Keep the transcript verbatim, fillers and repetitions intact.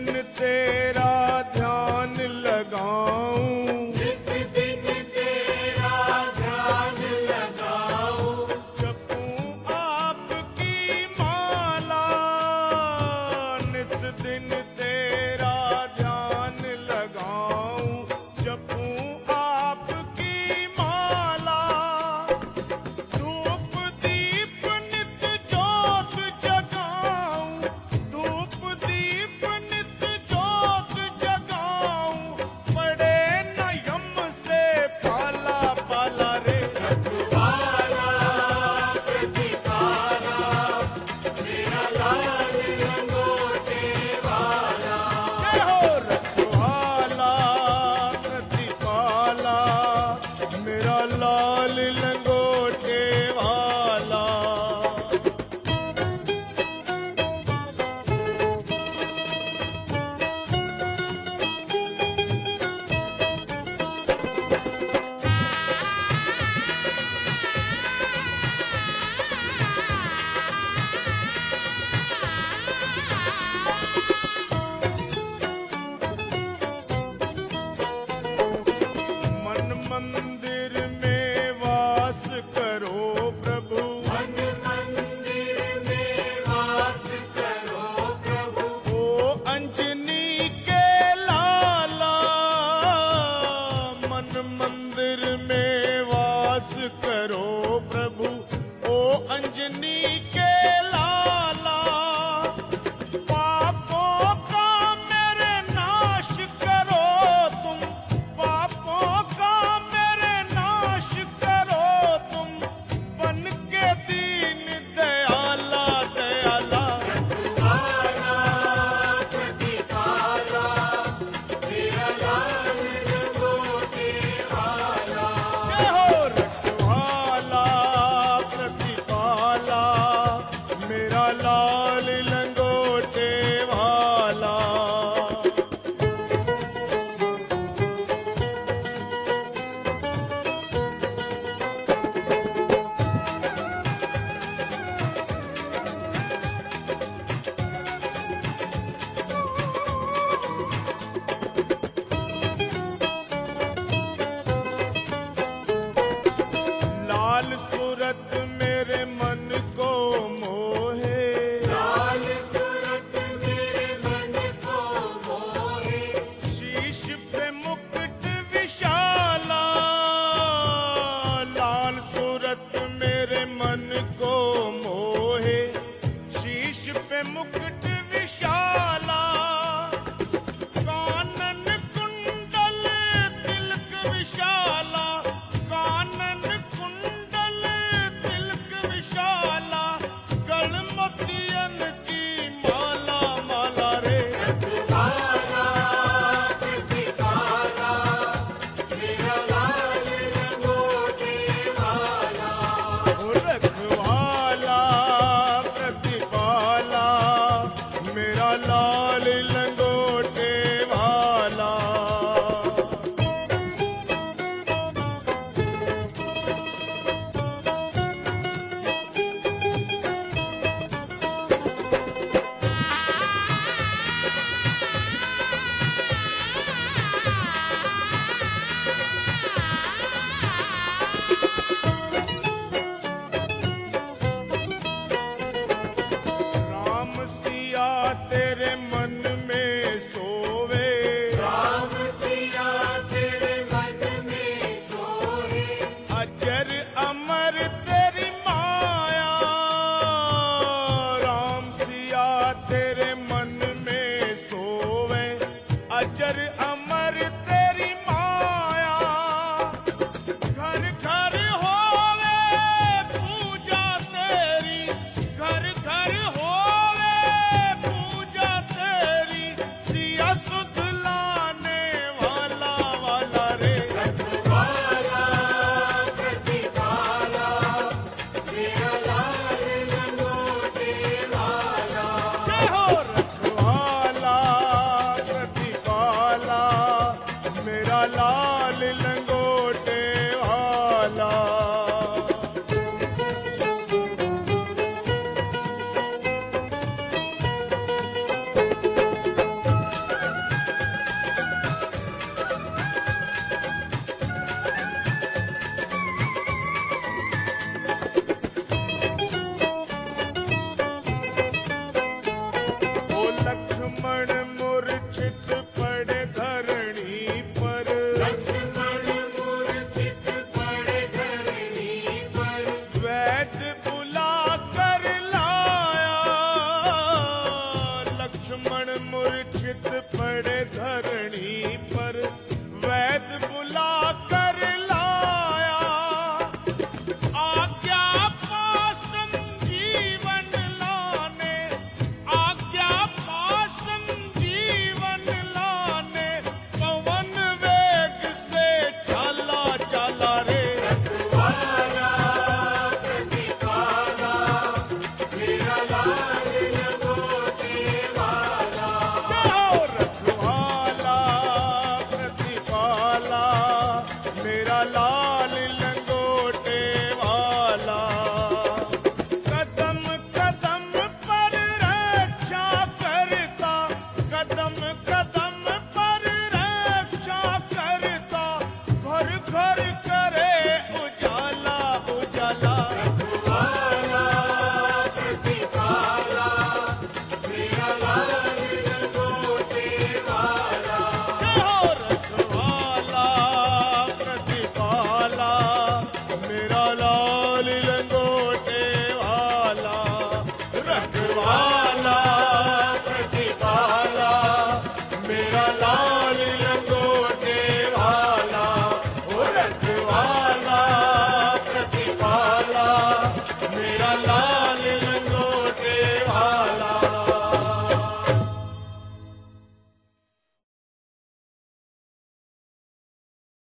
दिन तेरा ध्यान लगाऊं, जिस दिन तेरा ध्यान लगाऊं, जपूं आपकी माला, निस दिन तेरा ध्यान लगाऊं, जपूं आपकी माला। धूप दीप नित ज्योत जगाऊं, धूप दीप नित ज्योत जगाऊं, पड़े न यम से पाला पाला रे। रखवाला प्रतिपाला, मेरा लाल लंगोटे वाला। जय हो रखवाला प्रतिपाला, मेरा लाल लंगोटे वाला। मन मंदिर में वास करो प्रभु, मन मंदिर में वास करो प्रभु। ओ अंजनी के लाला। मन मंदिर में वास करो प्रभु, ओ अंजनी के लाला। पापों का मेरे नाश करो तुम, पापों का मेरे नाश करो तुम, बन के दीन दयाला दयाला। रखवाला प्रतिपाला, मेरा लाल लंगोटे वाला। जय हो रखवाला प्रतिपाला, मेरा लाल लंगोटे वाला। लाल सूरत मेरे मन को मोहे, लाल सूरत मेरे मन को मोहे, शीश पे मुकुट विशाला। लाल सूरत मेरे मन को मोहे, शीश पे मुकुट विशाला। कानन कुंडल तिलक विशाला, कानन कुंडल मेरा लाल